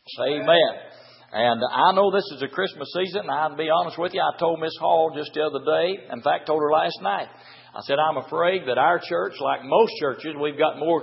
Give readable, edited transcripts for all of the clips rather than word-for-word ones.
Amen. And I know this is a Christmas season. I'll be honest with you. I told Miss Hall just the other day, in fact, told her last night. I said, I'm afraid that our church, like most churches, we've got more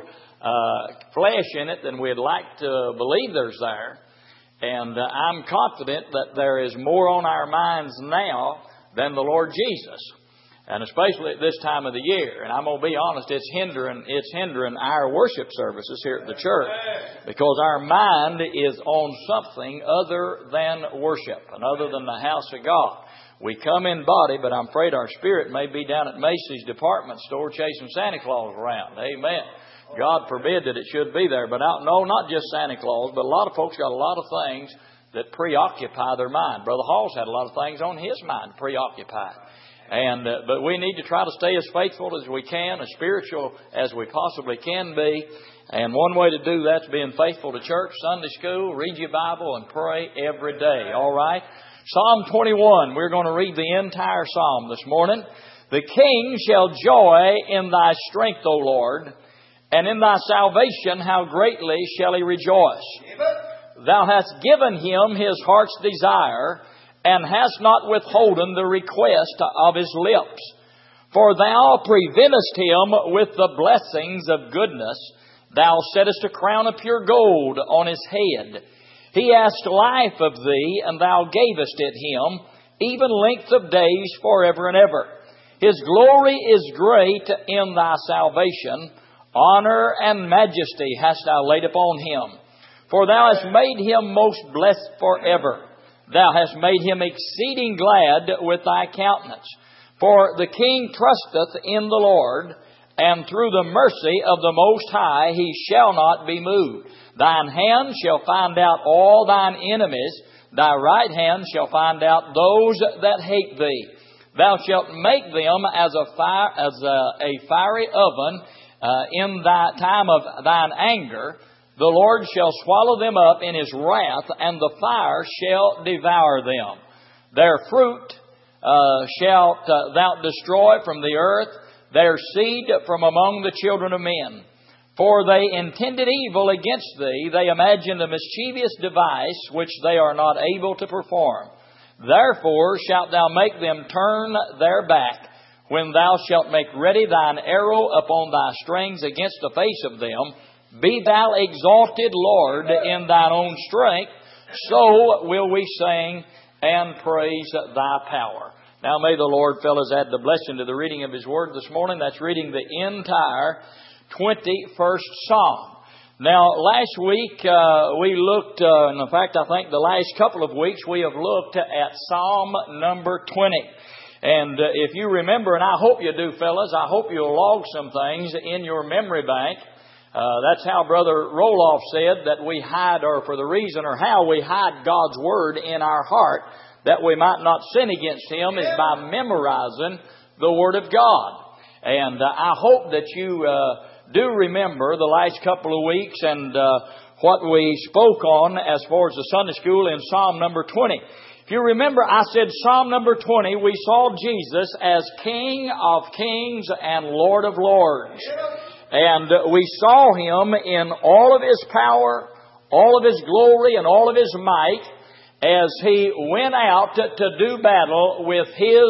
flesh in it than we'd like to believe there's there. And I'm confident that there is more on our minds now than the Lord Jesus. And especially at this time of the year. And I'm going to be honest, it's hindering our worship services here at the church. Because our mind is on something other than worship and other than the house of God. We come in body, but I'm afraid our spirit may be down at Macy's department store chasing Santa Claus around. Amen. God forbid that it should be there. But no, not just Santa Claus, but a lot of folks got a lot of things that preoccupy their mind. Brother Hall's had a lot of things on his mind preoccupied. And but we need to try to stay as faithful as we can, as spiritual as we possibly can be. And one way to do that's being faithful to church, Sunday school, read your Bible, and pray every day. All right? Psalm 21, we're going to read the entire psalm this morning. The king shall joy in thy strength, O Lord, and in thy salvation how greatly shall he rejoice. Thou hast given him his heart's desire, and hast not withholden the request of his lips. For thou preventest him with the blessings of goodness. Thou settest a crown of pure gold on his head. He asked life of thee, and thou gavest it him, even length of days forever and ever. His glory is great in thy salvation. Honor and majesty hast thou laid upon him. For thou hast made him most blessed forever. Thou hast made him exceeding glad with thy countenance. For the king trusteth in the Lord, and through the mercy of the Most High he shall not be moved. Thine hand shall find out all thine enemies. Thy right hand shall find out those that hate thee. Thou shalt make them as a fiery oven in thy time of thine anger. The Lord shall swallow them up in his wrath, and the fire shall devour them. Their fruit shalt thou destroy from the earth, their seed from among the children of men. For they intended evil against thee, they imagined a mischievous device which they are not able to perform. Therefore shalt thou make them turn their back, when thou shalt make ready thine arrow upon thy strings against the face of them. Be thou exalted, Lord, in thine own strength, so will we sing and praise thy power. Now may the Lord, fellows, add the blessing to the reading of his word this morning. That's reading the entire 21st Psalm. Now, last week we looked, and in fact I think the last couple of weeks we have looked at Psalm number 20. And if you remember, and I hope you do, fellas, I hope you'll log some things in your memory bank. That's how Brother Roloff said that we hide, or for the reason, or how we hide God's Word in our heart, that we might not sin against Him, is by memorizing the Word of God. And I hope that you do remember the last couple of weeks and what we spoke on as far as the Sunday school in Psalm number 20. If you remember, I said Psalm number 20, we saw Jesus as King of Kings and Lord of Lords. And we saw Him in all of His power, all of His glory, and all of His might as He went out to do battle with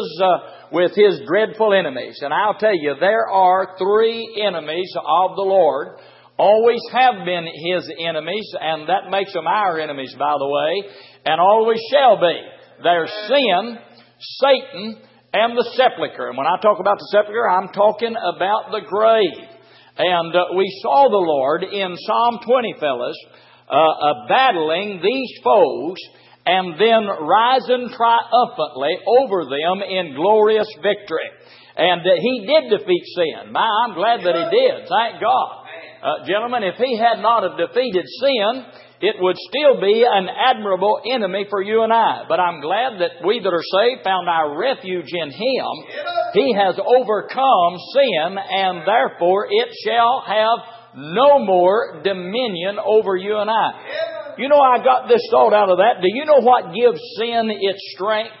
His dreadful enemies. And I'll tell you, there are three enemies of the Lord. Always have been His enemies, and that makes them our enemies, by the way, and always shall be. There's sin, Satan, and the sepulchre. And when I talk about the sepulchre, I'm talking about the grave. And we saw the Lord in Psalm 20, fellas, battling these foes and then rising triumphantly over them in glorious victory. And He did defeat sin. I'm glad that He did. Thank God. Gentlemen, if He had not have defeated sin, it would still be an admirable enemy for you and I. But I'm glad that we that are saved found our refuge in Him. He has overcome sin, and therefore it shall have no more dominion over you and I. You know, I got this thought out of that. Do you know what gives sin its strength?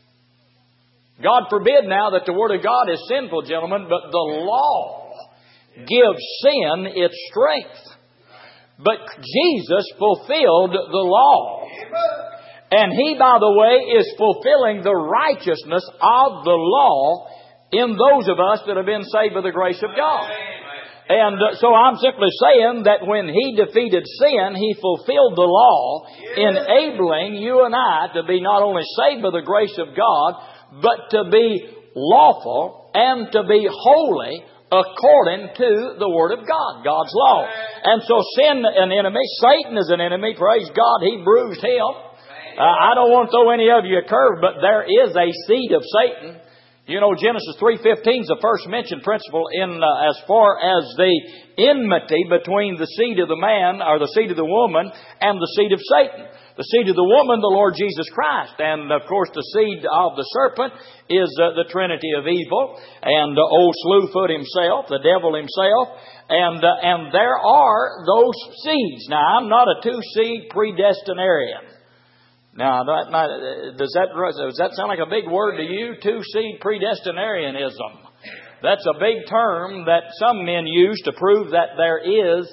God forbid now that the Word of God is sinful, gentlemen, but the law gives sin its strength. But Jesus fulfilled the law. And He, by the way, is fulfilling the righteousness of the law in those of us that have been saved by the grace of God. And so I'm simply saying that when He defeated sin, He fulfilled the law, enabling you and I to be not only saved by the grace of God, but to be lawful and to be holy according to the Word of God, God's law. And so sin an enemy, Satan is an enemy, praise God, he bruised him. I don't want to throw any of you a curve, but there is a seed of Satan. You know, Genesis 3:15 is the first mentioned principle in as far as the enmity between the seed of the man, or the seed of the woman, and the seed of Satan. The seed of the woman, the Lord Jesus Christ. And, of course, the seed of the serpent is the trinity of evil. And old Slewfoot himself, the devil himself. And there are those seeds. Now, I'm not a two-seed predestinarian. Now, does that sound like a big word to you? Two-seed predestinarianism. That's a big term that some men use to prove that there is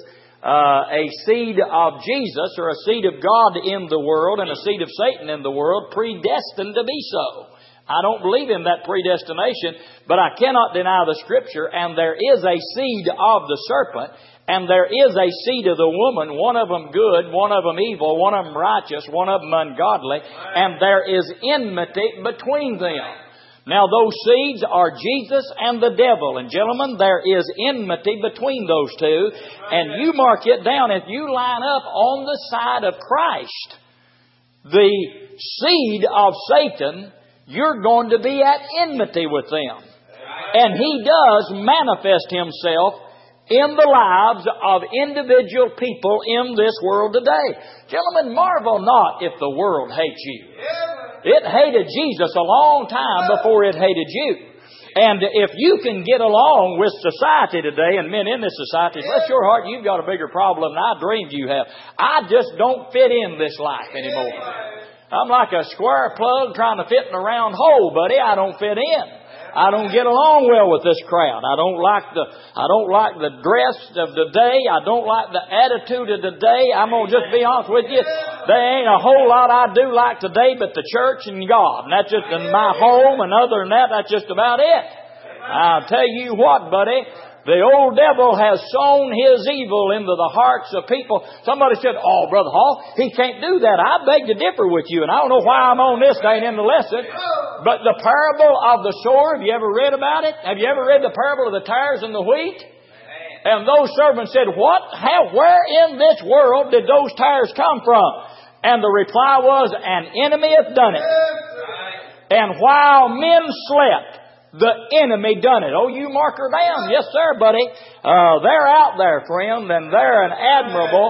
a seed of Jesus or a seed of God in the world and a seed of Satan in the world predestined to be so. I don't believe in that predestination, but I cannot deny the Scripture, and there is a seed of the serpent, and there is a seed of the woman, one of them good, one of them evil, one of them righteous, one of them ungodly, and there is enmity between them. Now those seeds are Jesus and the devil. And gentlemen, there is enmity between those two. And you mark it down. If you line up on the side of Christ, the seed of Satan, you're going to be at enmity with them. And he does manifest himself in the lives of individual people in this world today. Gentlemen, marvel not if the world hates you. It hated Jesus a long time before it hated you. And if you can get along with society today, and men in this society, bless your heart, you've got a bigger problem than I dreamed you have. I just don't fit in this life anymore. I'm like a square plug trying to fit in a round hole, buddy. I don't fit in. I don't get along well with this crowd. I don't like the dress of the day. I don't like the attitude of the day. I'm going to just be honest with you. There ain't a whole lot I do like today but the church and God. And that's just in my home, and other than that, that's just about it. I'll tell you what, buddy. The old devil has sown his evil into the hearts of people. Somebody said, "Oh, Brother Hall, he can't do that." I beg to differ with you, and I don't know why I'm on this. It ain't in the lesson. But the parable of the sower, have you ever read about it? Have you ever read the parable of the tares and the wheat? And those servants said, where in this world did those tares come from? And the reply was, "An enemy hath done it. And while men slept, the enemy done it." Oh, you mark her down. Yes, sir, buddy. They're out there, friend, and they're an admirable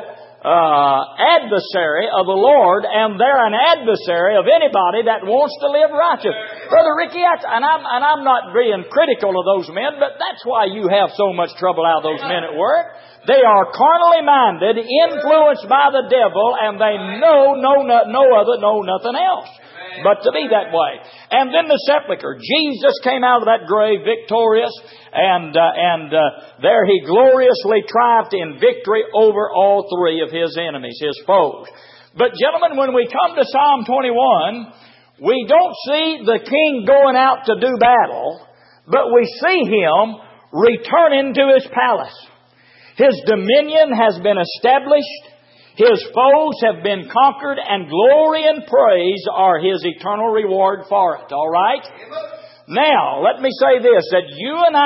adversary of the Lord, and they're an adversary of anybody that wants to live righteous. Brother Ricky, I'm not being critical of those men, but that's why you have so much trouble out of those men at work. They are carnally minded, influenced by the devil, and they know nothing else but to be that way. And then the sepulcher. Jesus came out of that grave victorious, and there He gloriously triumphed in victory over all three of His enemies, His foes. But gentlemen, when we come to Psalm 21, we don't see the king going out to do battle, but we see him returning to his palace. His dominion has been established. His foes have been conquered, and glory and praise are His eternal reward for it. All right? Now, let me say this, that you and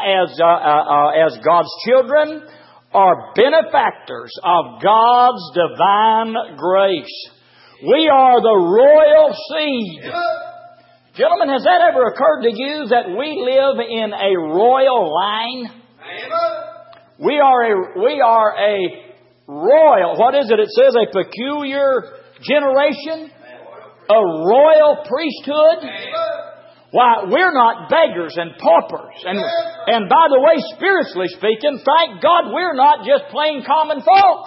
I, as God's children, are benefactors of God's divine grace. We are the royal seed. Gentlemen, has that ever occurred to you that we live in a royal line? We are a royal, what is it? It says a peculiar generation, a royal priesthood. Why, we're not beggars and paupers. And by the way, spiritually speaking, thank God we're not just plain common folk.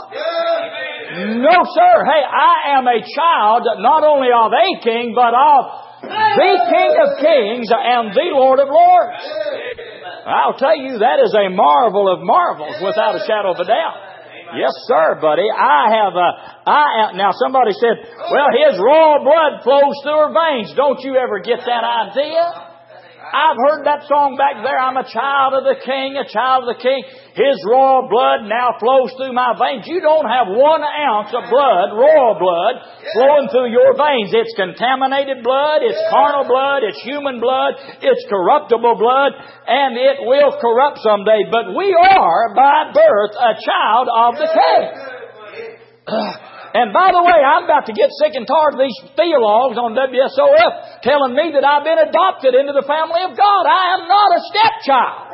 No, sir. Hey, I am a child not only of a king, but of the King of Kings and the Lord of Lords. I'll tell you, that is a marvel of marvels without a shadow of a doubt. Yes, sir, buddy. Now somebody said, well, His royal blood flows through her veins. Don't you ever get that idea? I've heard that song back there. I'm a child of the King, a child of the King. His royal blood now flows through my veins. You don't have 1 ounce of blood, royal blood, flowing through your veins. It's contaminated blood, it's carnal blood, it's human blood, it's corruptible blood, and it will corrupt someday. But we are, by birth, a child of the King. And by the way, I'm about to get sick and tired of these theologues on WSOF telling me that I've been adopted into the family of God. I am not a stepchild.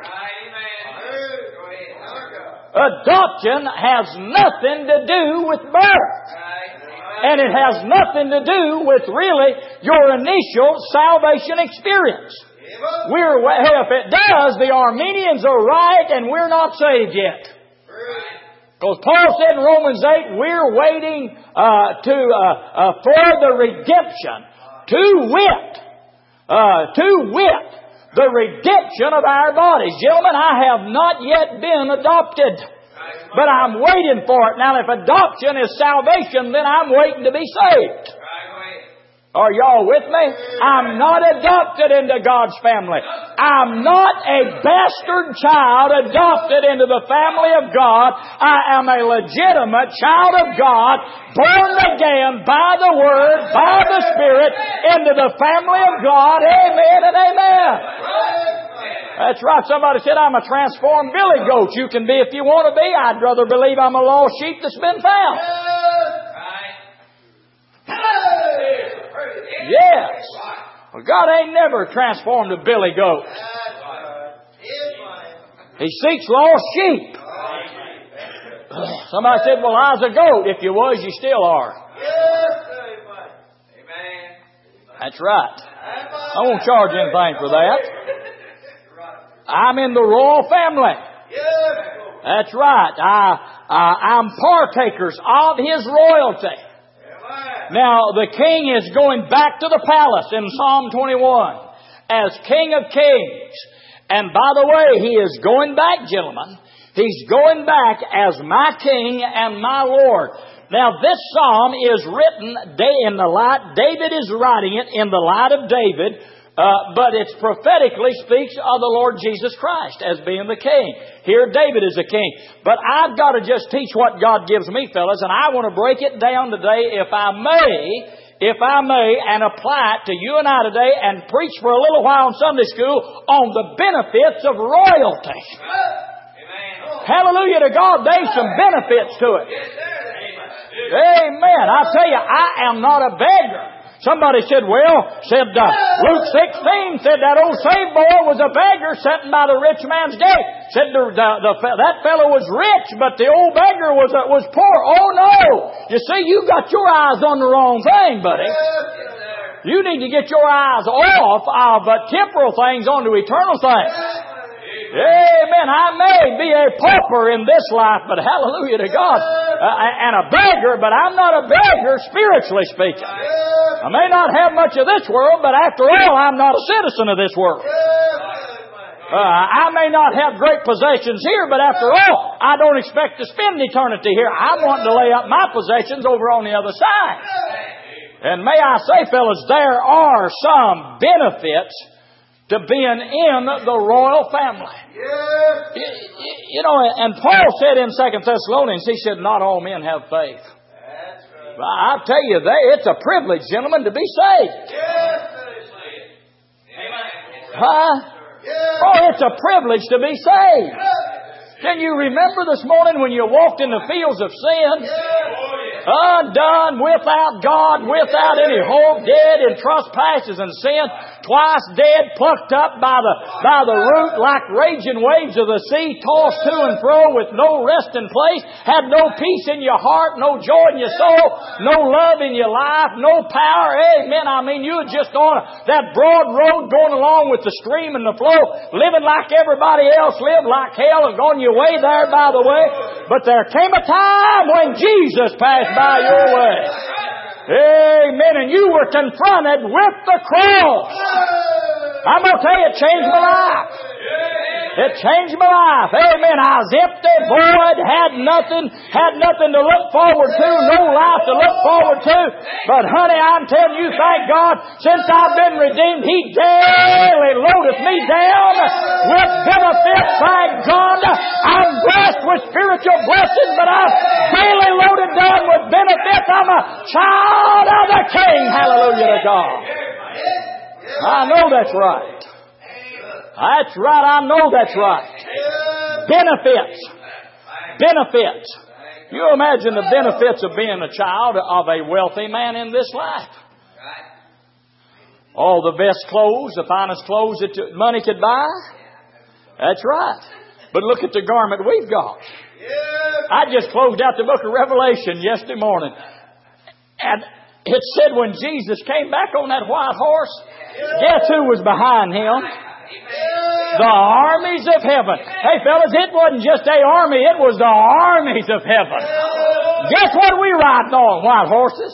Adoption has nothing to do with birth. And it has nothing to do with really your initial salvation experience. If it does, the Armenians are right and we're not saved yet. Because Paul said in Romans 8, we're waiting for the redemption, to wit, the redemption of our bodies. Gentlemen, I have not yet been adopted, but I'm waiting for it. Now, if adoption is salvation, then I'm waiting to be saved. Are y'all with me? I'm not adopted into God's family. I'm not a bastard child adopted into the family of God. I am a legitimate child of God, born again by the Word, by the Spirit, into the family of God. Amen and amen. That's right. Somebody said, I'm a transformed billy goat. You can be if you want to be. I'd rather believe I'm a lost sheep that's been found. Yes. Well, God ain't never transformed a billy goat. He seeks lost sheep. Somebody said, well, I was a goat. If you was, you still are. That's right. I won't charge anything for that. I'm in the royal family. That's right. I'm partakers of His royalty. Now, the king is going back to the palace in Psalm 21 as King of Kings. And by the way, He is going back, gentlemen. He's going back as my King and my Lord. Now, this psalm is written in the light, David is writing it in the light of David, but it prophetically speaks of the Lord Jesus Christ as being the King. Here David is a king. But I've got to just teach what God gives me, fellas, and I want to break it down today, if I may, and apply it to you and I today and preach for a little while in Sunday school on the benefits of royalty. Amen. Hallelujah to God, there's some benefits to it. Amen. I tell you, I am not a beggar. Somebody said, Luke 16 said that old saved boy was a beggar sitting by the rich man's gate. Said that fellow was rich, but the old beggar was poor. Oh no! You see, you got your eyes on the wrong thing, buddy. You need to get your eyes off of temporal things onto eternal things. Amen. I may be a pauper in this life, but hallelujah to God. And a beggar, but I'm not a beggar spiritually speaking. I may not have much of this world, but after all, I'm not a citizen of this world. I may not have great possessions here, but after all, I don't expect to spend eternity here. I'm wanting to lay up my possessions over on the other side. And may I say, fellas, there are some benefits to being in the royal family. You know, and Paul said in 2 Thessalonians, he said, not all men have faith. I tell you, it's a privilege, gentlemen, to be saved. Oh, it's a privilege to be saved. Can you remember this morning when you walked in the fields of sin? Undone, without God, without any hope, dead in trespasses and sin, twice dead, plucked up by the root like raging waves of the sea, tossed to and fro with no resting place, had no peace in your heart, no joy in your soul, no love in your life, no power. Amen. I mean, you were just on that broad road going along with the stream and the flow, living like everybody else lived, like hell, and going your way there, by the way. But there came a time when Jesus passed by your way. Amen. And you were confronted with the cross. I'm going to tell you, it changed my life. It changed my life. Amen. I was empty, void, had nothing to look forward to, no life to look forward to. But honey, I'm telling you, thank God, since I've been redeemed, He daily loadeth me down with benefits. Thank God. I'm blessed with spiritual blessings, but I'm daily loaded down with benefits. I'm a child of the King. Hallelujah to God. I know that's right. That's right. I know that's right. Benefits. Benefits. You imagine the benefits of being a child of a wealthy man in this life. All the best clothes, the finest clothes that money could buy. That's right. But look at the garment we've got. I just closed out the book of Revelation yesterday morning. And it said when Jesus came back on that white horse, guess who was behind Him? The armies of heaven. Hey fellas, it wasn't just a army, it was the armies of heaven. Guess what we riding on? White horses.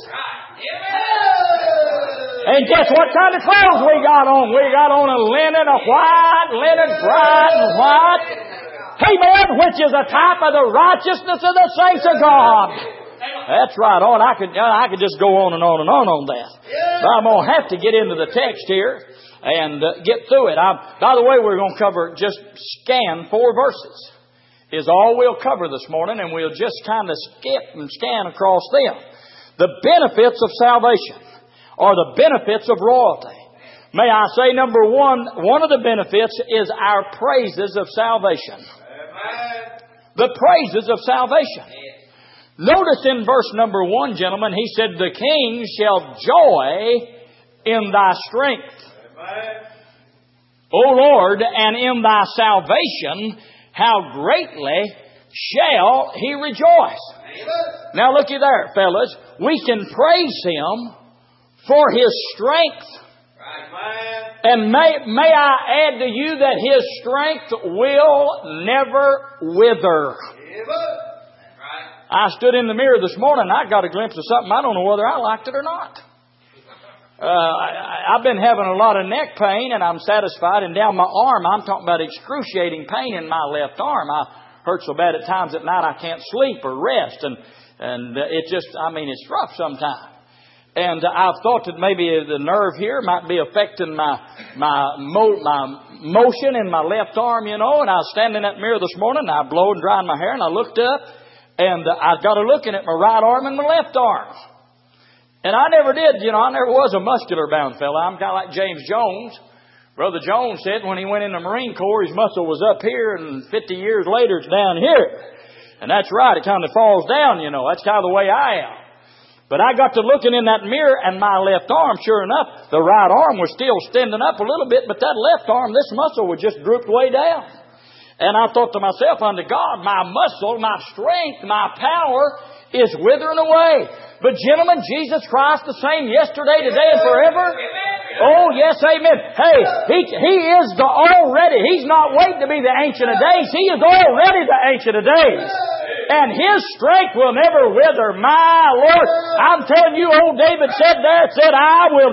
And guess what kind of clothes we got on? We got on a linen, bright and white. Amen, which is a type of the righteousness of the saints of God. That's right. Oh, and I could just go on and on and on that. But I'm going to have to get into the text here and get through it. By the way, we're going to cover, just scan 4 verses is all we'll cover this morning, and we'll just kind of skip and scan across them. The benefits of salvation, or the benefits of royalty. May I say, number one of the benefits is our praises of salvation. The praises of salvation. Notice in verse number 1, gentlemen, he said, the king shall joy in thy strength. O Lord, and in thy salvation, how greatly shall he rejoice. Now looky there, fellas. We can praise Him for His strength. And may I add to you that His strength will never wither. I stood in the mirror this morning and I got a glimpse of something. I don't know whether I liked it or not. I've been having a lot of neck pain and I'm satisfied. And down my arm, I'm talking about excruciating pain in my left arm. I hurt so bad at times at night I can't sleep or rest. And it just, it's rough sometimes. And I've thought that maybe the nerve here might be affecting my motion in my left arm, And I was standing in that mirror this morning and I blowed and dried my hair and I looked up and I got a looking at my right arm and my left arm. And I never did, I never was a muscular bound fella. I'm kind of like James Jones. Brother Jones said when he went in the Marine Corps, his muscle was up here and 50 years later it's down here. And that's right. It kind of falls down, That's kind of the way I am. But I got to looking in that mirror and my left arm, sure enough, the right arm was still standing up a little bit, but that left arm, this muscle was just drooped way down. And I thought to myself, unto God, my muscle, my strength, my power is withering away. But gentlemen, Jesus Christ the same yesterday, today, and forever. Oh, yes, amen. Hey, He is He's not waiting to be the Ancient of Days. He is already the Ancient of Days. And His strength will never wither. My Lord, I'm telling you, old David said, I will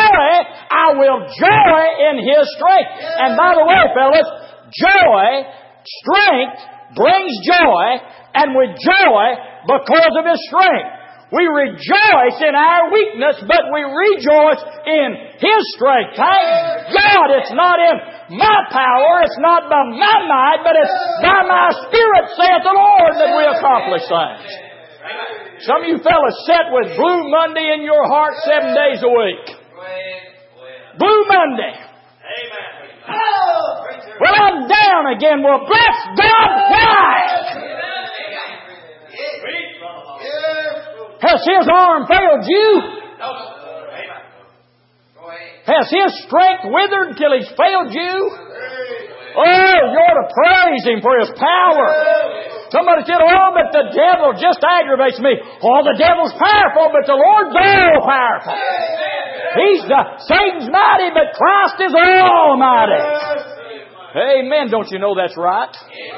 joy in His strength. And by the way, fellas, strength brings joy, and with joy because of His strength. We rejoice in our weakness, but we rejoice in His strength. Thank God it's not in my power, it's not by my might, but it's by my Spirit, saith the Lord, that we accomplish things. Some of you fellas sit with Blue Monday in your heart 7 days a week. Blue Monday. Well, I'm down again. Well, bless God, why? Has His arm failed you? Has His strength withered till He's failed you? Oh, you ought to praise Him for His power. Somebody said, but the devil just aggravates me. Oh, the devil's powerful, but the Lord's all powerful. Satan's mighty, but Christ is almighty. Amen. Don't you know that's right?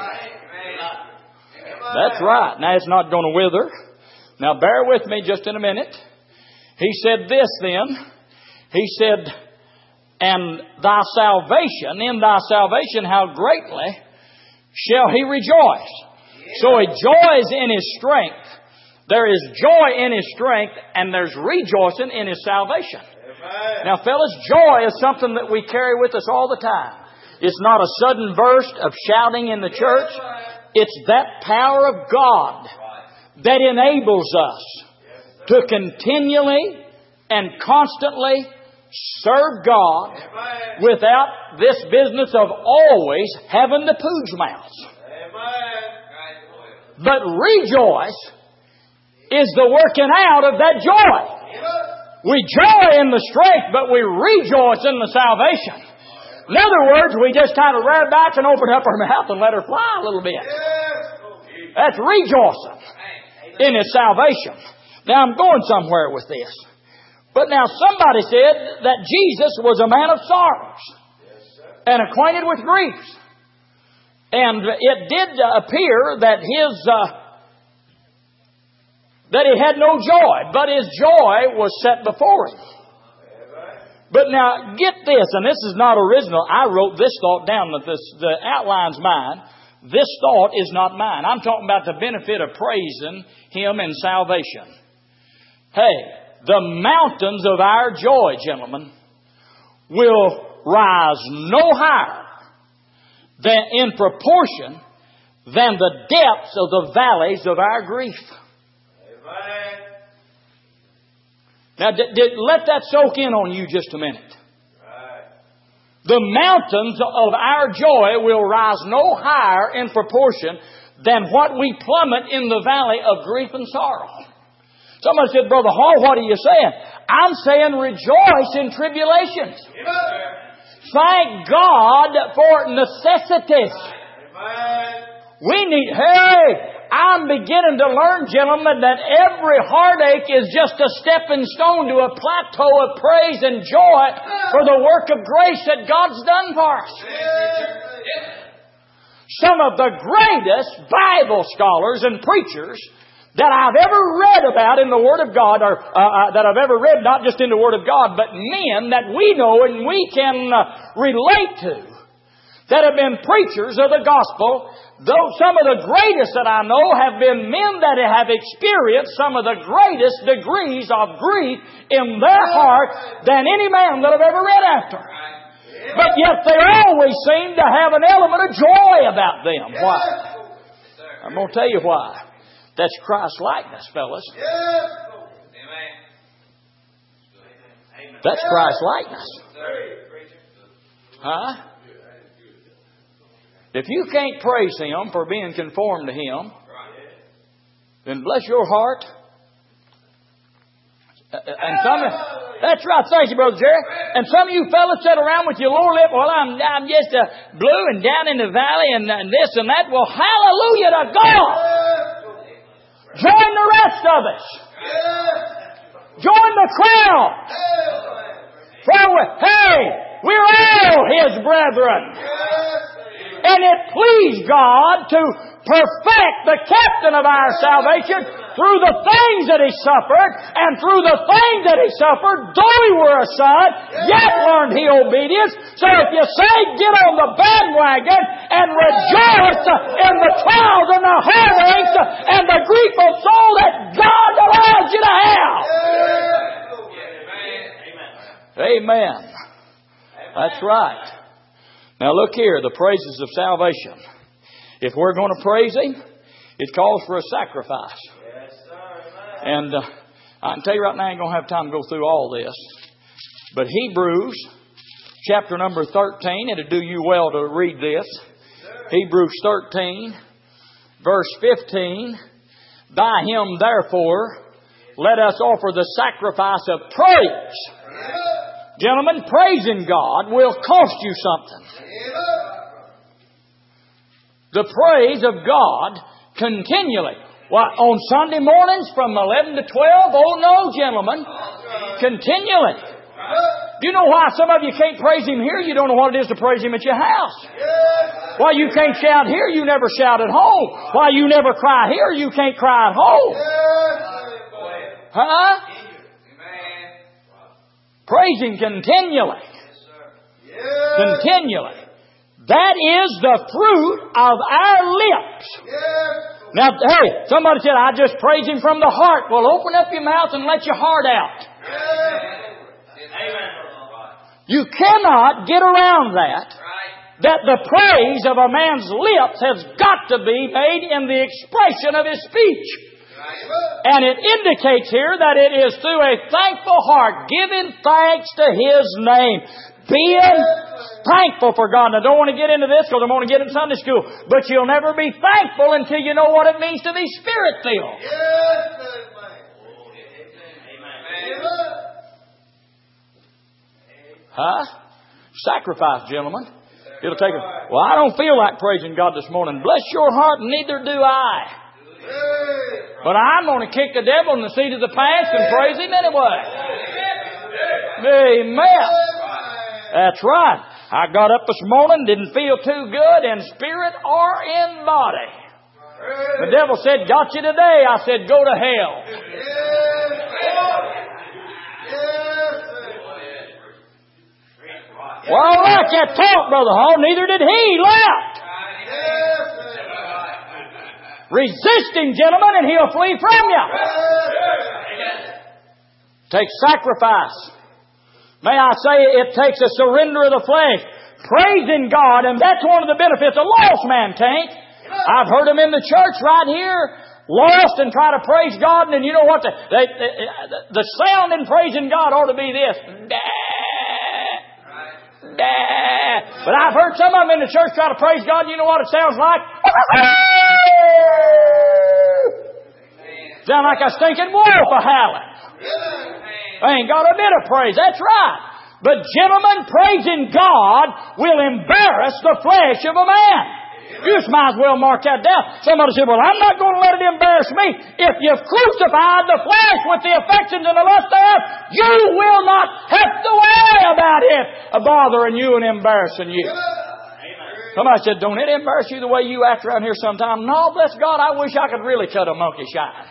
That's right. Now, it's not going to wither. Now, bear with me just in a minute. He said this then. He said, and thy salvation, in thy salvation, how greatly shall he rejoice. So he joys in his strength. There is joy in his strength, and there's rejoicing in his salvation. Now, fellas, joy is something that we carry with us all the time. It's not a sudden burst of shouting in the church. It's that power of God that enables us to continually and constantly serve God without this business of always having the pooge mouths. But rejoice is the working out of that joy. We joy in the strength, but we rejoice in the salvation. In other words, we just kind of rear back and open up our mouth and let her fly a little bit. That's rejoicing in His salvation. Now, I'm going somewhere with this. But now somebody said that Jesus was a man of sorrows and acquainted with griefs. And it did appear that that He had no joy, but His joy was set before Him. But now, get this, and this is not original. I wrote this thought down, that the outline's mine. This thought is not mine. I'm talking about the benefit of praising Him in salvation. Hey, the mountains of our joy, gentlemen, will rise no higher than in proportion than the depths of the valleys of our grief. Now, let that soak in on you just a minute. The mountains of our joy will rise no higher in proportion than what we plummet in the valley of grief and sorrow. Somebody said, Brother Hall, what are you saying? I'm saying rejoice in tribulations. Thank God for necessities. We need, I'm beginning to learn, gentlemen, that every heartache is just a stepping stone to a plateau of praise and joy for the work of grace that God's done for us. Some of the greatest Bible scholars and preachers that I've ever read about in the Word of God, or that I've ever read not just in the Word of God, but men that we know and we can relate to, that have been preachers of the gospel. Though some of the greatest that I know have been men that have experienced some of the greatest degrees of grief in their heart than any man that I've ever read after. But yet they always seem to have an element of joy about them. Why? I'm going to tell you why. That's Christ-likeness, fellas. That's Christ-likeness. Huh? If you can't praise Him for being conformed to Him, then bless your heart. And that's right, thank you, Brother Jerry. And some of you fellas sit around with your lower lip, well, I'm just blue and down in the valley and this and that. Well, hallelujah to God! Join the rest of us. Join the crowd. We're all His brethren. And it pleased God to perfect the captain of our salvation through the things that He suffered. And through the things that He suffered, though He were a son, yet learned He obedience. So if you say, get on the bandwagon and rejoice in the trials and the heartaches and the grief of soul that God allows you to have. Amen. That's right. Now look here, the praises of salvation. If we're going to praise Him, it calls for a sacrifice. And I can tell you right now, I ain't going to have time to go through all this. But Hebrews, chapter number 13, it'll do you well to read this. Hebrews 13, verse 15. By Him, therefore, let us offer the sacrifice of praise. Gentlemen, praising God will cost you something. The praise of God continually. Why, on Sunday mornings from 11 to 12? Oh no, gentlemen. Continually. Do you know why some of you can't praise Him here? You don't know what it is to praise Him at your house. Why you can't shout here, you never shout at home. Why you never cry here, you can't cry at home. Huh? Praise Him continually. Continually. That is the fruit of our lips. Now, hey, somebody said, I just praise Him from the heart. Well, open up your mouth and let your heart out. You cannot get around that the praise of a man's lips has got to be made in the expression of his speech. And it indicates here that it is through a thankful heart, giving thanks to His name, being thankful for God. Now, I don't want to get into this because I'm going to get in Sunday school, but you'll never be thankful until you know what it means to be Spirit-filled. Huh? Sacrifice, gentlemen. It'll take a... Well, I don't feel like praising God this morning. Bless your heart, and neither do I. But I'm going to kick the devil in the seat of the pants and praise Him anyway. Amen. That's right. I got up this morning, didn't feel too good in spirit or in body. The devil said, got you today. I said, go to hell. Well, I like that talk, Brother Hall. Neither did he. Left. Resist him, gentlemen, and he'll flee from you. Take sacrifice. May I say it takes a surrender of the flesh. Praising God, and that's one of the benefits a lost man can't. I've heard them in the church right here, lost and try to praise God, and then you know what? The sound in praising God ought to be this. But I've heard some of them in the church try to praise God, and you know what it sounds like? Sound like a stinking wolf a howling. I ain't got a bit of praise. That's right. But gentlemen, praising God will embarrass the flesh of a man. You just might as well mark that down. Somebody said, well, I'm not going to let it embarrass me. If you've crucified the flesh with the affections and the lust thereof, you will not have to worry about it bothering you and embarrassing you. Somebody said, don't it embarrass you the way you act around here sometime? No, bless God, I wish I could really cut a monkey shine.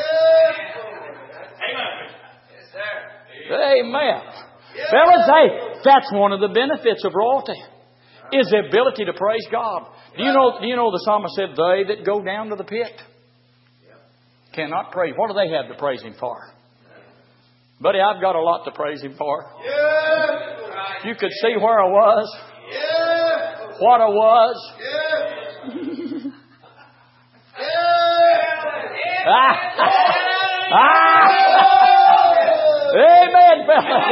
Amen. Fellas, hey, that's one of the benefits of royalty, is the ability to praise God. Do you know the psalmist said, they that go down to the pit cannot praise. What do they have to praise Him for? Buddy, I've got a lot to praise Him for. If you could see where I was, what I was. Amen, fellas.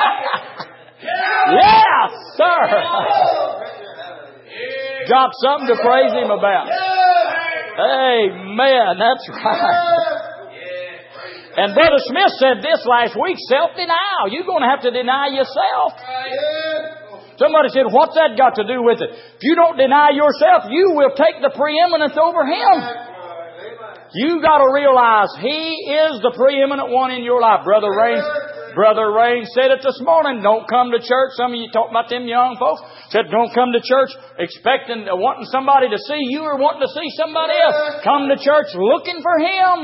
Yes, sir. Got something to praise Him about. Amen. That's right. And Brother Smith said this last week, self-denial. You're going to have to deny yourself. Somebody said, what's that got to do with it? If you don't deny yourself, you will take the preeminence over Him. You got to realize He is the preeminent one in your life. Brother Raines said it this morning. Don't come to church. Some of you talk about them young folks. Said don't come to church expecting, wanting somebody to see you or wanting to see somebody else. Come to church looking for Him.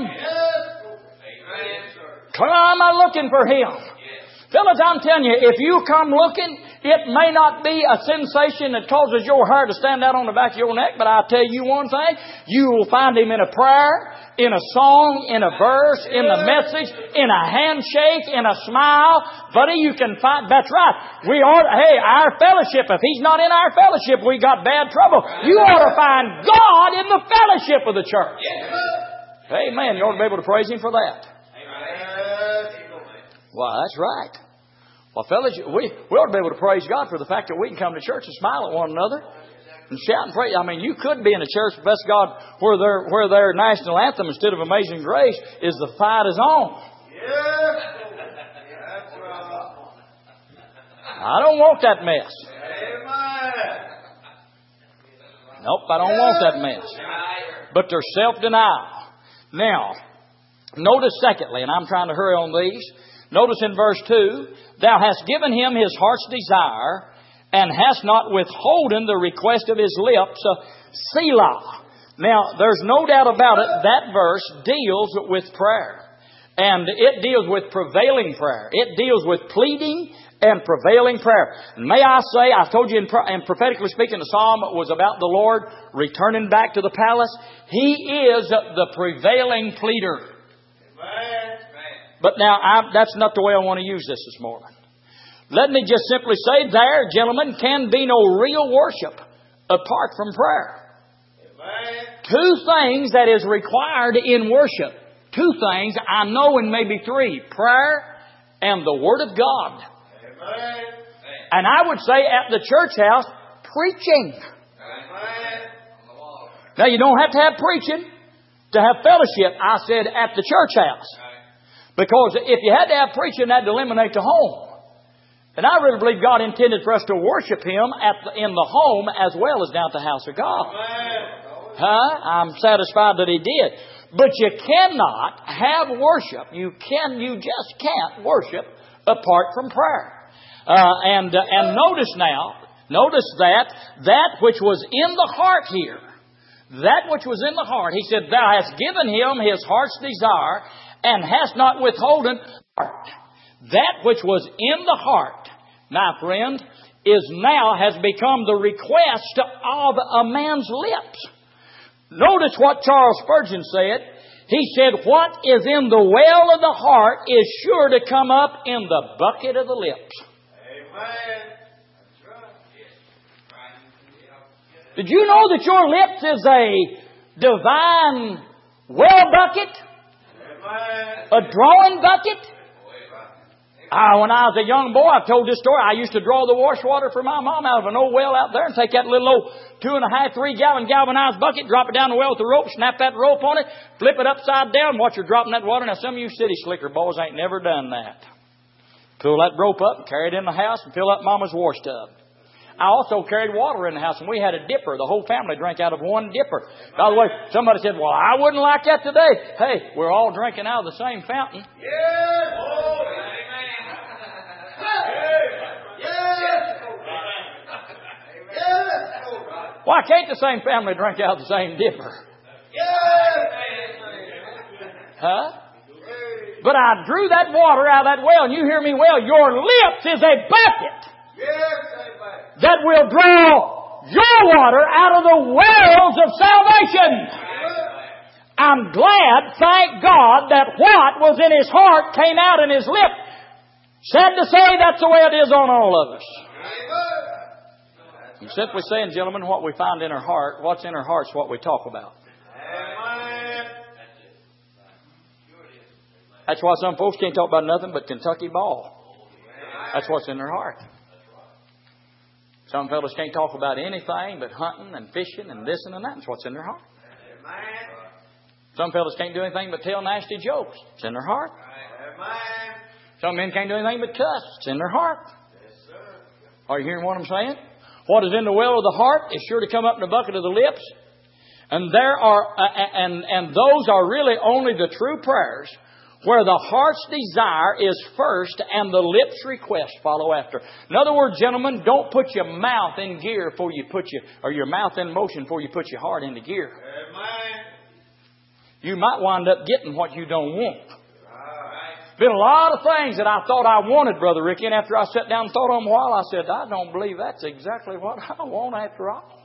Come looking for Him. Fellas, I'm telling you, if you come looking, it may not be a sensation that causes your hair to stand out on the back of your neck, but I'll tell you one thing, you will find Him in a prayer, in a song, in a verse, in the message, in a handshake, in a smile. Buddy, you can find, that's right. Our fellowship, if He's not in our fellowship, we got bad trouble. You ought to find God in the fellowship of the church. Amen. You ought to be able to praise Him for that. Why, that's right. Well, fellas, we ought to be able to praise God for the fact that we can come to church and smile at one another and shout and praise. I mean, you could be in a church, bless God, where their national anthem instead of Amazing Grace is The Fight Is On. I don't want that mess. Nope, I don't want that mess. But there's self-denial. Now, notice secondly, and I'm trying to hurry on these. Notice in verse 2, thou hast given him his heart's desire, and hast not withholden the request of his lips. Selah. Now, there's no doubt about it, that verse deals with prayer. And it deals with prevailing prayer. It deals with pleading and prevailing prayer. And may I say, I told you in prophetically speaking, the psalm was about the Lord returning back to the palace. He is the prevailing pleader. But now, that's not the way I want to use this morning. Let me just simply say there, gentlemen, can be no real worship apart from prayer. Two things that is required in worship. Two things, I know, and maybe three. Prayer and the Word of God. And I would say at the church house, preaching. Now, you don't have to have preaching to have fellowship. I said at the church house. Because if you had to have preaching, that'd eliminate the home. And I really believe God intended for us to worship Him in the home as well as down at the house of God. I'm satisfied that He did. But you cannot have worship. You just can't worship apart from prayer. And notice that which was in the heart here, that which was in the heart, He said, Thou hast given him his heart's desire, and hast not withholden heart. That which was in the heart, my friend, has become the request of a man's lips. Notice what Charles Spurgeon said. He said, what is in the well of the heart is sure to come up in the bucket of the lips. Amen. Did you know that your lips is a divine well bucket? A drawing bucket? When I was a young boy, I've told this story. I used to draw the wash water for my mom out of an old well out there and take that little old 2.5, 3 gallon galvanized bucket, drop it down the well with the rope, snap that rope on it, flip it upside down, watch her dropping that water. Now, some of you city slicker boys ain't never done that. Pull that rope up and carry it in the house and fill up Mama's wash tub. I also carried water in the house, and we had a dipper. The whole family drank out of one dipper. By the way, somebody said, well, I wouldn't like that today. Hey, we're all drinking out of the same fountain. Yeah. Oh, amen. Why can't the same family drink out of the same dipper? Huh? But I drew that water out of that well, and you hear me well, your lips is a bucket that will draw your water out of the wells of salvation. I'm glad, thank God, that what was in his heart came out in his lip. Sad to say, that's the way it is on all of us. I'm simply saying, gentlemen, what we find in our heart, what's in our heart is what we talk about. That's why some folks can't talk about nothing but Kentucky ball. That's what's in their heart. Some fellows can't talk about anything but hunting and fishing and this and that. That's what's in their heart. Some fellows can't do anything but tell nasty jokes. It's in their heart. Some men can't do anything but cuss. It's in their heart. Are you hearing what I'm saying? What is in the well of the heart is sure to come up in the bucket of the lips. And those are really only the true prayers where the heart's desire is first and the lips' request follow after. In other words, gentlemen, don't put your mouth in gear before you your mouth in motion before you put your heart into gear. Amen. You might wind up getting what you don't want. Been a lot of things that I thought I wanted, Brother Ricky, and after I sat down and thought on them a while, I said, I don't believe that's exactly what I want after all.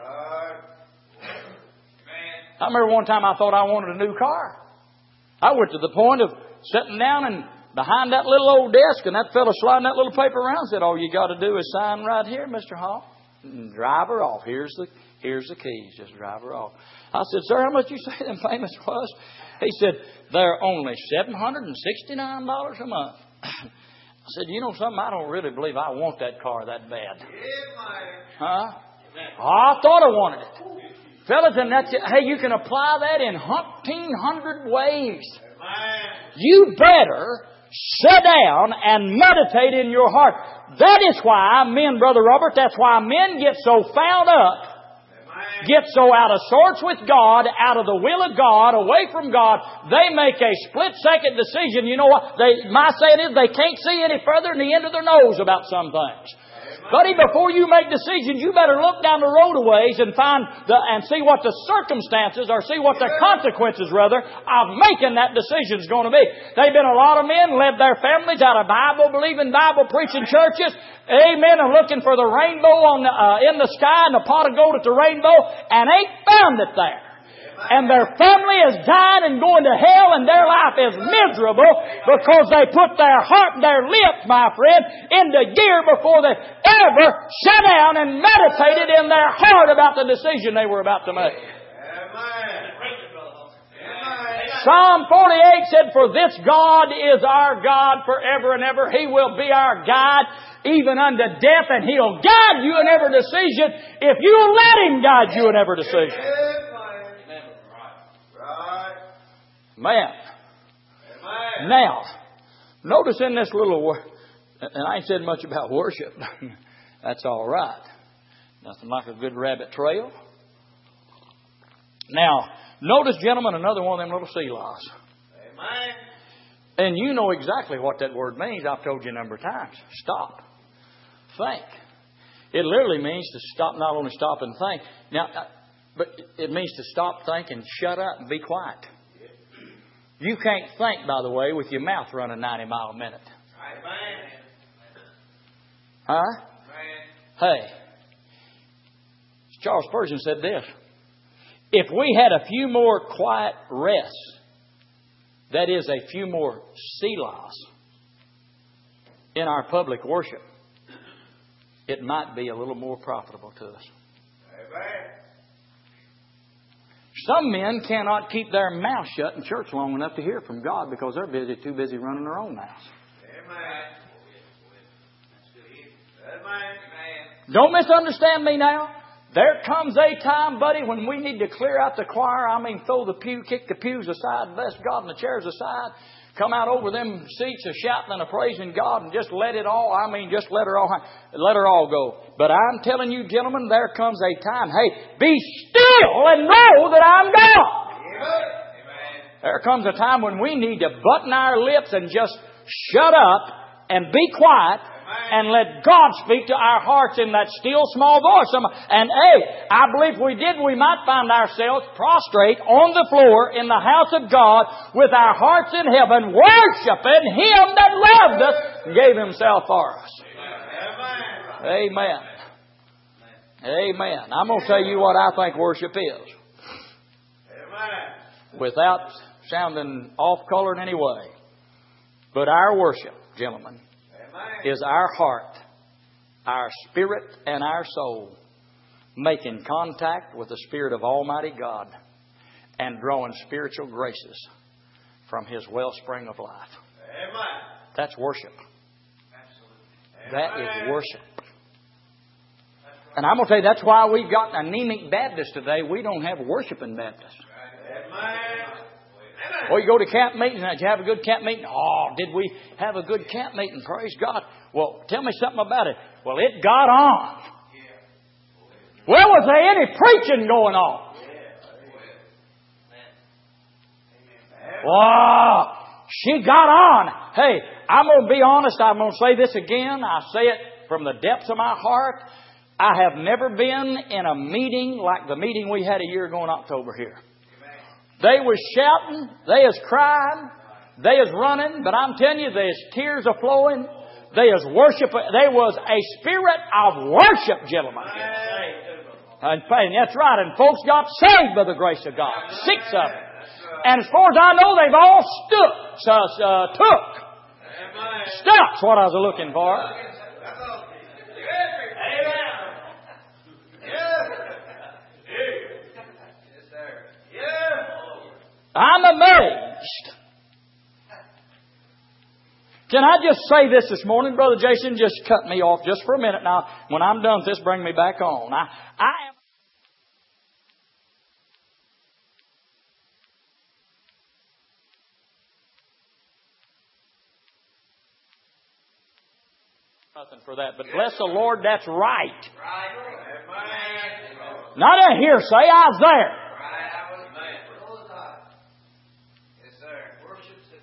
I remember one time I thought I wanted a new car. I went to the point of sitting down and behind that little old desk, and that fellow sliding that little paper around said, all you got to do is sign right here, Mr. Hall, and drive her off. Here's the keys. Just drive her off. I said, sir, how much you say them payments was? He said, they're only $769 a month. I said, you know something? I don't really believe I want that car that bad. Huh? I thought I wanted it. Fellas, and that's it. Hey, you can apply that in 1,800 ways. You better sit down and meditate in your heart. That is why men, Brother Robert, that's why men get so fouled up, get so out of sorts with God, out of the will of God, away from God, they make a split-second decision. You know what? My saying is they can't see any further than the end of their nose about some things. Buddy, before you make decisions, you better look down the road a ways and see what the circumstances, or see what the consequences, rather, of making that decision is going to be. There've been a lot of men led their families out of Bible-believing, Bible-preaching churches, amen, and looking for the rainbow in the sky and the pot of gold at the rainbow, and ain't found it there. And their family is dying and going to hell, and their life is miserable because they put their heart and their lips, my friend, into gear before they ever sat down and meditated in their heart about the decision they were about to make. Psalm 48 said, "For this God is our God forever and ever. He will be our guide even unto death, and He'll guide you in every decision if you'll let Him guide you in every decision." Man. Now, notice in this little, and I ain't said much about worship. That's all right. Nothing like a good rabbit trail. Now, notice, gentlemen, another one of them little selahs. Amen. And you know exactly what that word means. I've told you a number of times. Stop. Think. It literally means to stop, not only stop and think. Now, but it means to stop, think, and shut up and be quiet. You can't think, by the way, with your mouth running 90 miles a minute. Huh? Hey, Charles Spurgeon said this: if we had a few more quiet rests, that is, a few more selahs in our public worship, it might be a little more profitable to us. Some men cannot keep their mouth shut in church long enough to hear from God because they're too busy running their own mouths. Don't misunderstand me now. There comes a time, buddy, when we need to clear out the choir. I mean, kick the pews aside, bless God, and the chairs aside. Come out over them seats a shouting and a praising God, and just let it all, just let her all go. But I'm telling you, gentlemen, there comes a time, hey, be still and know that I'm God. Amen. There comes a time when we need to button our lips and just shut up and be quiet and let God speak to our hearts in that still small voice. And I believe if we did, we might find ourselves prostrate on the floor in the house of God with our hearts in heaven, worshiping Him that loved us and gave Himself for us. Amen. Amen. I'm going to tell you what I think worship is. Without sounding off-color in any way. But our worship, gentlemen, is our heart, our spirit, and our soul making contact with the Spirit of Almighty God and drawing spiritual graces from His wellspring of life. Amen. That's worship. That is worship. And I'm going to tell you, that's why we've got anemic Baptists today. We don't have worshiping Baptists. Or you go to camp meeting, did you have a good camp meeting? Oh, did we have a good camp meeting? Praise God. Well, tell me something about it. Well, it got on. Where was there any preaching going on? Wow, she got on. Hey, I'm going to be honest. I'm going to say this again. I say it from the depths of my heart. I have never been in a meeting like the meeting we had a year ago in October here. They was shouting, they was crying, they was running, but I'm telling you, there's tears a flowing, they was worship. There was a spirit of worship, gentlemen. And that's right, and folks got saved by the grace of God. 6 of them. And as far as I know, they've all Stuck's what I was looking for. I'm amazed. Can I just say this morning, Brother Jason? Just cut me off just for a minute now. When I'm done with this, bring me back on. I am nothing for that, but bless the Lord, that's right. Not a hearsay, I was there.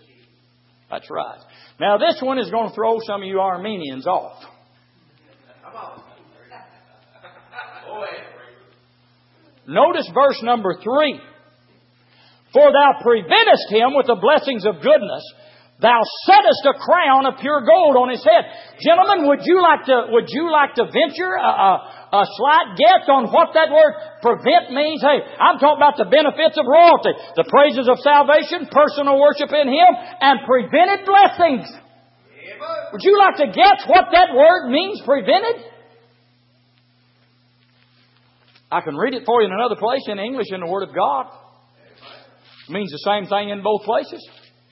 That's right. Now this one is going to throw some of you Armenians off. Notice verse number 3. For thou preventest him with the blessings of goodness. Thou settest a crown of pure gold on his head. Gentlemen, would you like to venture a slight guess on what that word prevent means? Hey, I'm talking about the benefits of royalty, the praises of salvation, personal worship in Him, and prevented blessings. Would you like to guess what that word means, prevented? I can read it for you in another place in English in the Word of God. It means the same thing in both places.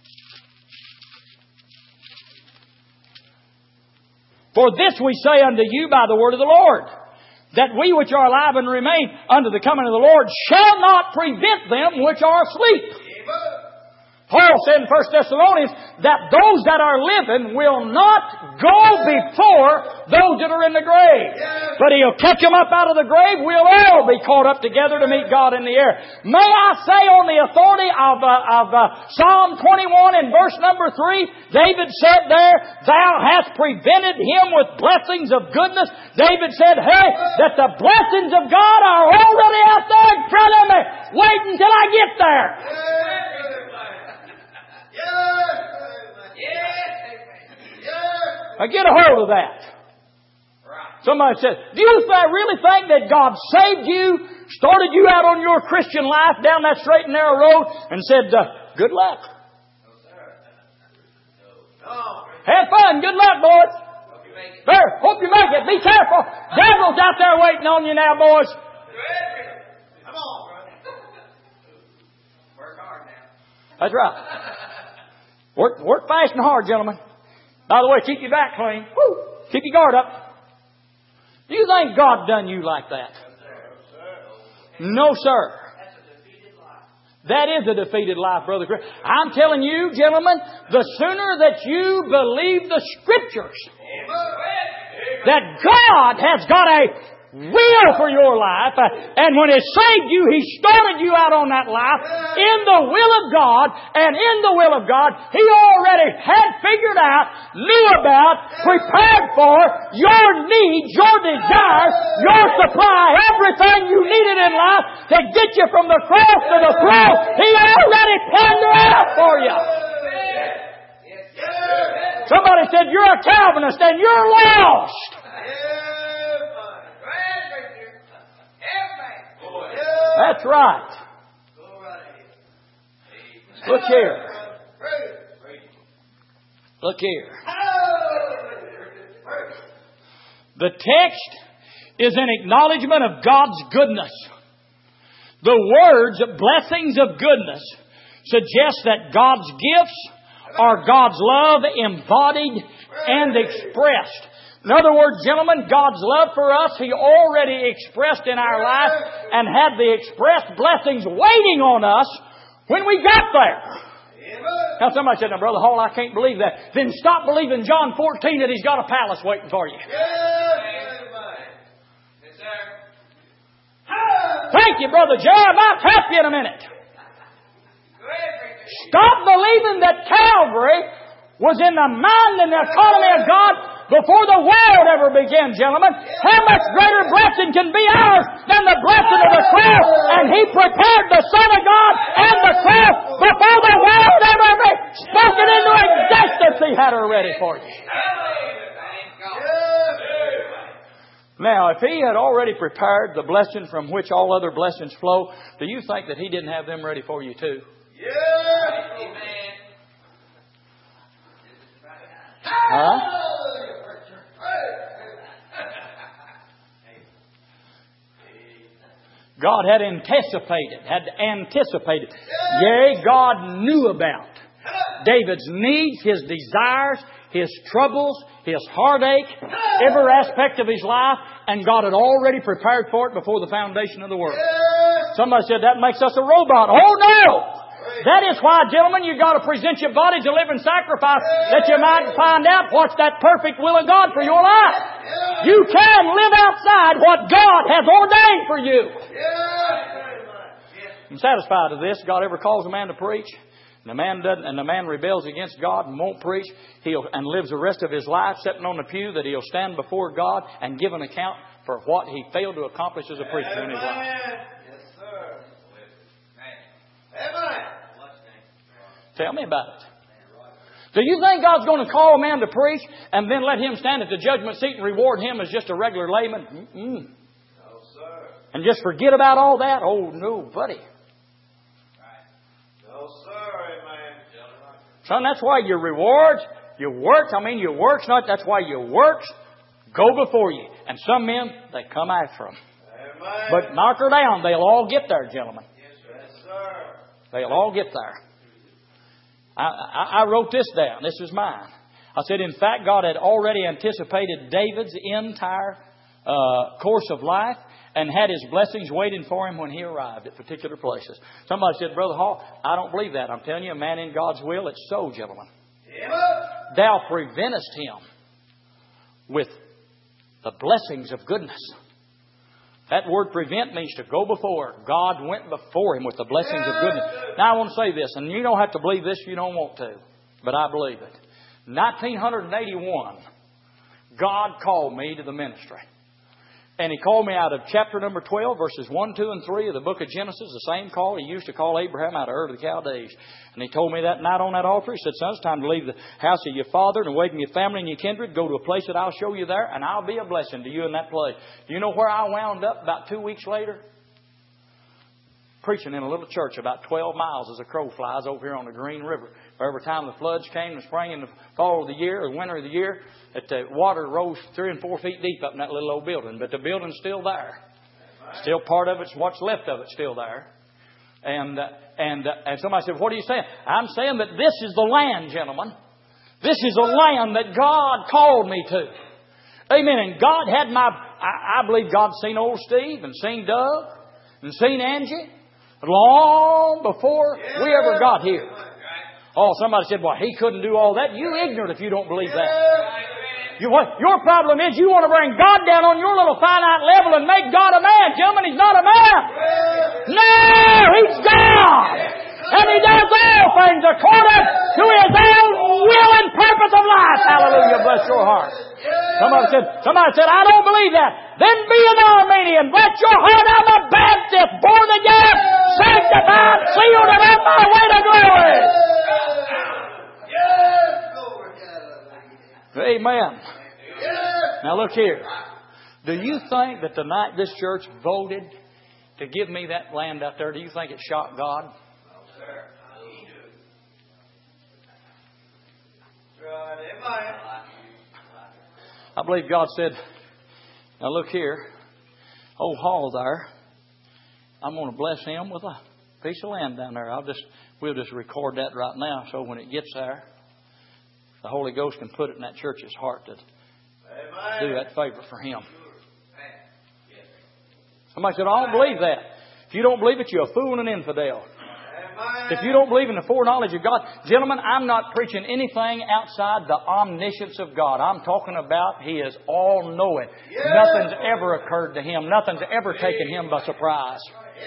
For this we say unto you by the word of the Lord, that we which are alive and remain unto the coming of the Lord shall not prevent them which are asleep. Paul said in 1 Thessalonians that those that are living will not go before those that are in the grave. But He'll catch them up out of the grave. We'll all be caught up together to meet God in the air. May I say on the authority of Psalm 21 and verse number 3, David said there, Thou hast prevented him with blessings of goodness. David said, hey, that the blessings of God are already out there in front of me. Wait until I get there. Now get a hold of that. Somebody said, do you really think that God saved you, started you out on your Christian life down that straight and narrow road and said, good luck? Have fun. Good luck, boys. Hope you make it. Be careful. Devil's out there waiting on you now, boys. Come on, brother. Work hard now. That's right. Work fast and hard, gentlemen. By the way, keep your back clean. Woo! Keep your guard up. Do you think God done you like that? No, sir. That is a defeated life, Brother Chris. I'm telling you, gentlemen, the sooner that you believe the Scriptures, that God has got a will for your life, and when He saved you, He started you out on that life in the will of God, and in the will of God, He already had figured out, knew about, prepared for your needs, your desires, your supply, everything you needed in life to get you from the cross to the throne. He already planned it out for you. Somebody said, you're a Calvinist and you're lost. That's right. Look here. Look here. The text is an acknowledgement of God's goodness. The words, blessings of goodness, suggest that God's gifts are God's love embodied and expressed. In other words, gentlemen, God's love for us, He already expressed in our life and had the expressed blessings waiting on us when we got there. Now somebody said, now Brother Hall, I can't believe that. Then stop believing John 14 that He's got a palace waiting for you. Thank you, Brother Joe. I might help you in a minute. Stop believing that Calvary was in the mind and the economy of God before the world ever began, gentlemen. How much greater blessing can be ours than the blessing of the cross? And He prepared the Son of God and the cross before the world ever be spoken into existence. He had her ready for you. Now, if He had already prepared the blessing from which all other blessings flow, do you think that He didn't have them ready for you too? Yeah. Amen. Huh? God had anticipated. Yea, God knew about David's needs, his desires, his troubles, his heartache, every aspect of his life, and God had already prepared for it before the foundation of the world. Somebody said that makes us a robot. Oh no! That is why, gentlemen, you've got to present your bodies a living sacrifice that you might find out what's that perfect will of God for your life. You can live outside what God has ordained for you. I'm satisfied of this. God ever calls a man to preach, and the man rebels against God and won't preach, and lives the rest of his life sitting on the pew, that he'll stand before God and give an account for what he failed to accomplish as a preacher in his life. Yes, sir. Amen. Tell me about it. Do you think God's going to call a man to preach and then let him stand at the judgment seat and reward him as just a regular layman? No, sir. And just forget about all that? Oh, no, buddy. No, sir. Amen. Son, that's why your rewards, your works, that's why your works go before you. And some men, they come after them. Amen. But mark her down. They'll all get there, gentlemen. Yes, sir. They'll all get there. I wrote this down. This is mine. I said, in fact, God had already anticipated David's entire course of life and had His blessings waiting for him when he arrived at particular places. Somebody said, Brother Hall, I don't believe that. I'm telling you, a man in God's will, it's so, gentlemen. Thou preventest him with the blessings of goodness. That word prevent means to go before. God went before him with the blessings of goodness. Now I want to say this, and you don't have to believe this if you don't want to, but I believe it. 1981, God called me to the ministry. And He called me out of chapter number 12, verses 1, 2, and 3 of the book of Genesis, the same call He used to call Abraham out of Ur of the Chaldees. And He told me that night on that altar, He said, son, it's time to leave the house of your father and away from your family and your kindred. Go to a place that I'll show you there, and I'll be a blessing to you in that place. Do you know where I wound up about 2 weeks later? Preaching in a little church about 12 miles as a crow flies over here on the Green River. Every time the floods came in the spring and the fall of the year, or winter of the year, that the water rose 3 and 4 feet deep up in that little old building. But the building's still there. Still part of it's what's left of it's still there. And somebody said, what are you saying? I'm saying that this is the land, gentlemen. This is a land that God called me to. Amen. And God had I believe God seen old Steve and seen Doug and seen Angie long before we ever got here. Oh, somebody said, well, he couldn't do all that. You ignorant if you don't believe that. Your problem is you want to bring God down on your little finite level and make God a man. Gentlemen, He's not a man. No, He's God. And He does all things according to His own will and purpose of life. Hallelujah, bless your heart. Somebody said, I don't believe that. Then be an Armenian. Bless your heart, I'm a Baptist, born again, sanctified, sealed, and on my way to glory. Amen. Now look here. Do you think that the night this church voted to give me that land out there, do you think it shocked God? I believe God said, now look here, old Hall there, I'm going to bless him with a piece of land down there. We'll just record that right now, so when it gets there, the Holy Ghost can put it in that church's heart to do that favor for him. Somebody said, I don't believe that. If you don't believe it, you're a fool and an infidel. If you don't believe in the foreknowledge of God, gentlemen, I'm not preaching anything outside the omniscience of God. I'm talking about He is all-knowing. Nothing's ever occurred to Him. Nothing's ever taken Him by surprise.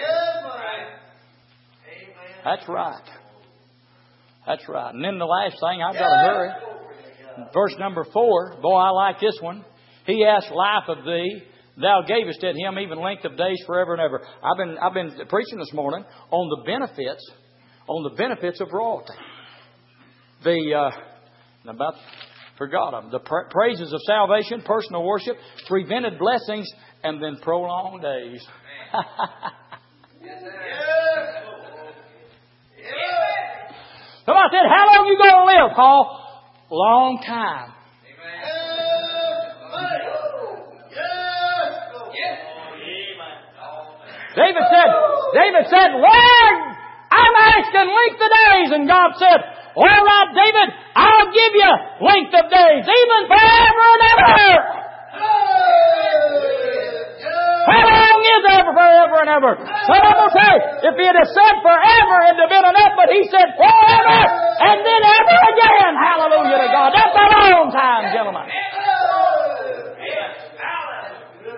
That's right. That's right. And then the last thing, I've got to hurry. Verse number 4. Boy, I like this one. He asked life of thee. Thou gavest it him even length of days forever and ever. I've been preaching this morning on the benefits of royalty. Forgot them. The praises of salvation, personal worship, prevented blessings, and then prolonged days. Somebody said, how long you going to live, Paul? Long time. David said, Lord, I'm asking length of days. And God said, all right, David, I'll give you length of days, even forever and ever. How long is ever, forever and ever? So I'm going to say, if he had said forever, it would have been enough, but he said forever and then ever again. Hallelujah to God. That's a long time, gentlemen.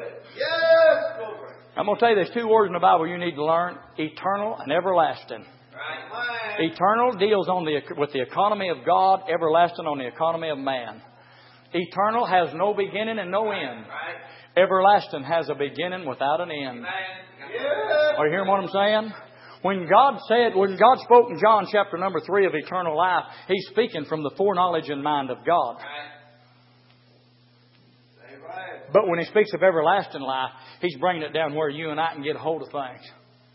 I'm going to tell you there's two words in the Bible you need to learn. Eternal and everlasting. Eternal deals with the economy of God. Everlasting on the economy of man. Eternal has no beginning and no end. Everlasting has a beginning without an end. Are you hearing what I'm saying? When God spoke in John chapter number 3 of eternal life, He's speaking from the foreknowledge and mind of God. But when He speaks of everlasting life, He's bringing it down where you and I can get a hold of things.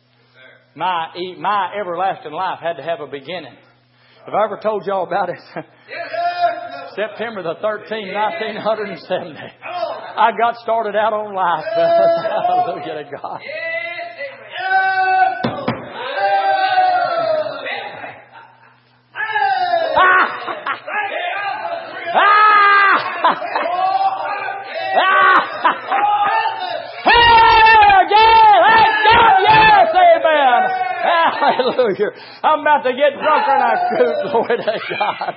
My everlasting life had to have a beginning. Have I ever told y'all about it? September the 13th, 1970. I got started out on life. Hallelujah to God. Hallelujah. I'm about to get drunker than I could. Glory to God.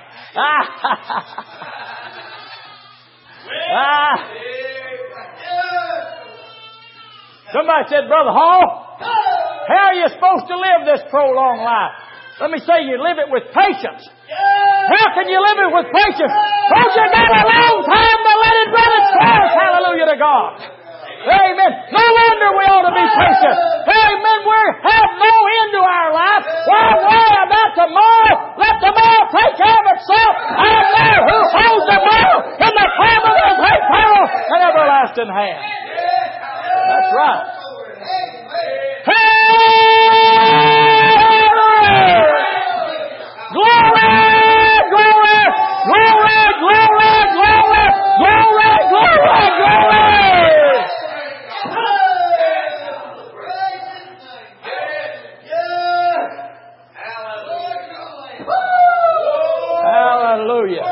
Somebody said, Brother Hall, how are you supposed to live this prolonged life? Let me say, you live it with patience. How can you live it with patience? Because you got a long time to let it run its course. Hallelujah to God. Amen. No wonder we ought to be patient. Amen. We have no end to our life. Why worry about tomorrow? Let tomorrow take care of itself. I know who holds the world in the palm of His power and everlasting hand. That's right. Glory, glory, glory, glory, glory, glory, glory, glory. Hallelujah.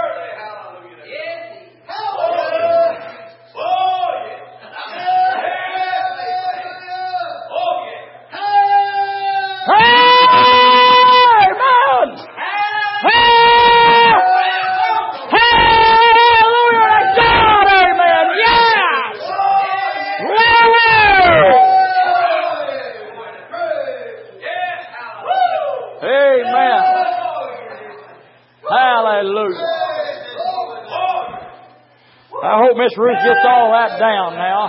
I hope Miss Ruth gets all that down now.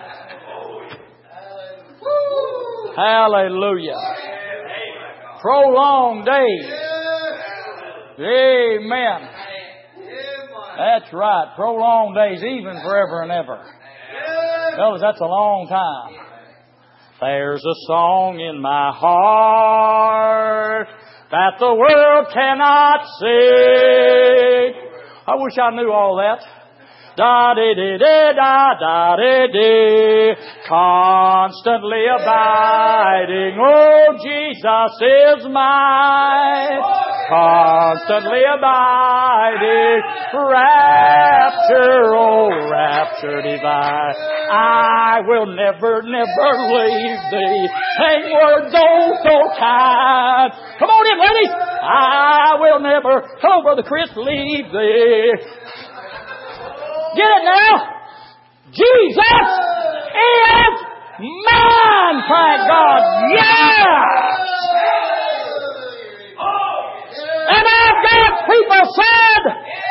Hallelujah. Prolonged days. Amen. That's right. Prolonged days, even forever and ever. Fellas, that's a long time. There's a song in my heart that the world cannot sing. I wish I knew all that. Da-de-de-de-da-da-de-de. Constantly abiding, oh, Jesus is mine. Constantly abiding, rapture, oh, rapture divine. I will never, never leave thee. Sing words oh so kind. Come on in, ladies. I will never, come on, Brother Chris, leave thee. Get it now? Jesus is mine, thank God. Yes! And I've got people said,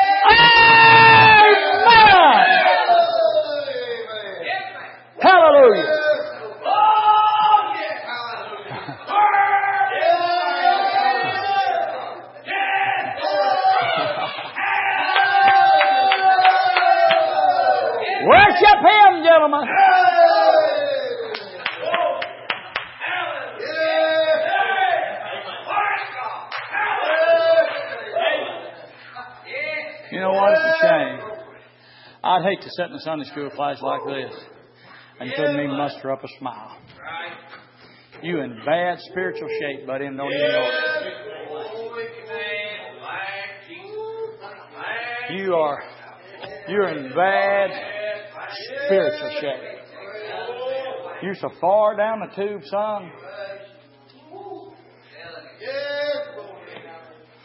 Amen! Hallelujah! Worship Him, gentlemen. You know what? It's a shame. I'd hate to sit in a Sunday school class like this and couldn't even muster up a smile. You in bad spiritual shape, buddy, and don't even know it. You're in bad spiritual shape. You're so far down the tube, son.